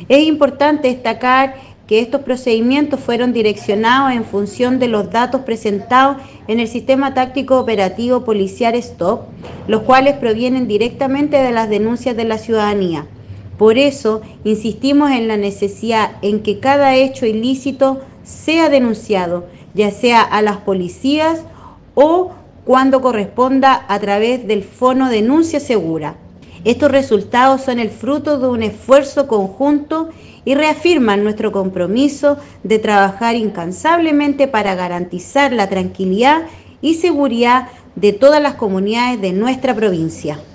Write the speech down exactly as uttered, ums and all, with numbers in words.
Es importante destacar que estos procedimientos fueron direccionados en función de los datos presentados en el Sistema Táctico Operativo Policial STOP, los cuales provienen directamente de las denuncias de la ciudadanía. Por eso, insistimos en la necesidad en que cada hecho ilícito sea denunciado, ya sea a las policías o cuando corresponda a través del Fono Denuncia Segura. Estos resultados son el fruto de un esfuerzo conjunto y reafirman nuestro compromiso de trabajar incansablemente para garantizar la tranquilidad y seguridad de todas las comunidades de nuestra provincia.